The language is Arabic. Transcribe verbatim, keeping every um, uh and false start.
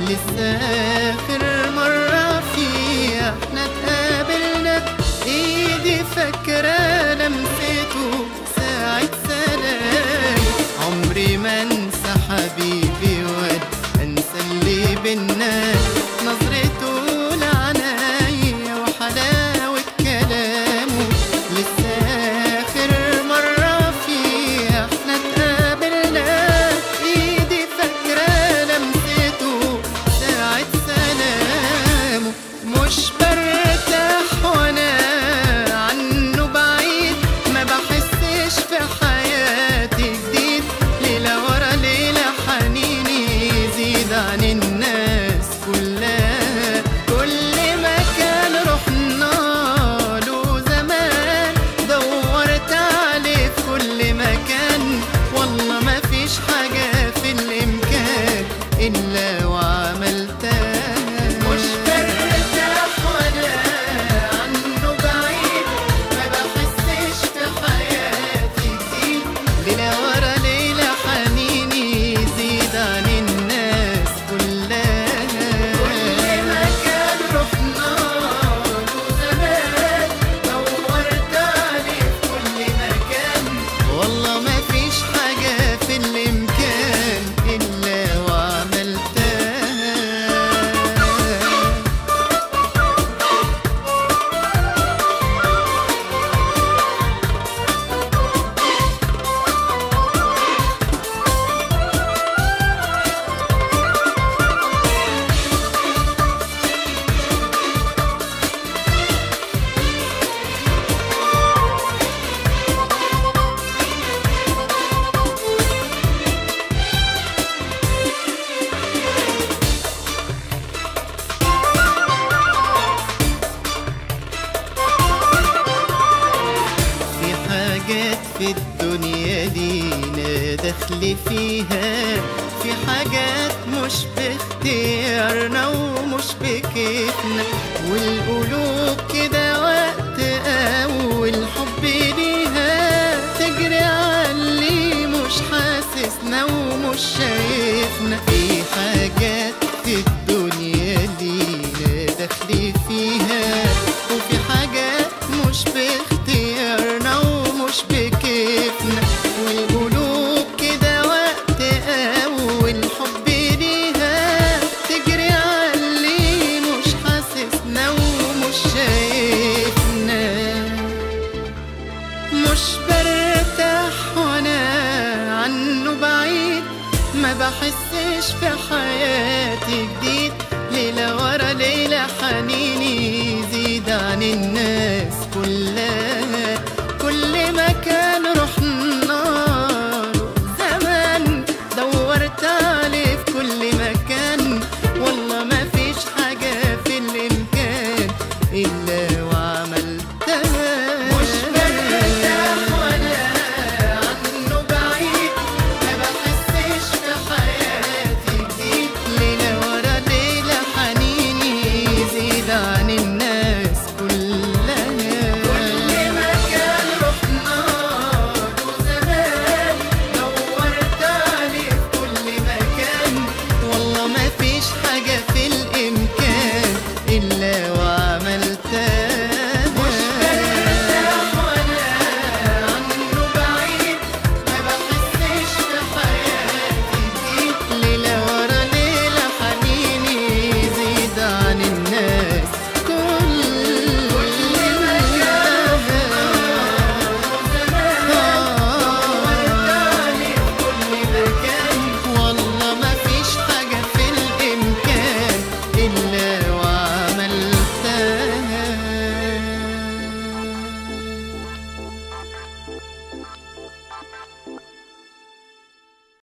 لسه آخر مرة فيها احنا اتقابلنا، ايدي فاكرة لمسته ساعة سلام. عمري ما انسى حبيبي ولا انسى اللي بينا، نظرته لعنايا وحلاوة كلامه. لسه آخر مرة فيها احنا اتقابلنا، ايدي فاكرة لمسته ساعة سلامه. مش برتاح وانا عنه بعيد، ما بحسش في حياتي جديد. ليلة ورا ليلة حنيني يزيد عن الناس كلها. كل مكان رحنا له زمان دورت عليه في كل مكان، والله ما فيش حاجة في الإمكان إلا وعملتها. مش برتاح وانا عنه بعيد، ما بحسش في حياتي جديد. ليلة ورا ليلة حنيني يزيد عن الناس كلها. كل مكان رحنا له زمان دورت عليه في كل مكان، والله ما فيش حاجة في الإمكان إلا وعملتها. في الدنيا لينا دخل فيها، في حاجات مش باختيارنا ومش بكيفنا، والقلوب كده وقت أول حب ليها تجري عاللي مش حاسسنا ومش شايفنا. في حاجات في الدنيا لينا دخل فيها، وفي حاجات مش باختيارنا ومش بكيفنا، والقلوب كده وقت أول حب ليها تجري عاللي مش حاسسنا ومش شايفنا. مش برتاح وانا عنه بعيد، ما بحسش في حياتي جديد. ليلة ورا ليلة حنيني يزيد عن الناس كلها. كل مكان رحنا له زمان دورت عليه في كل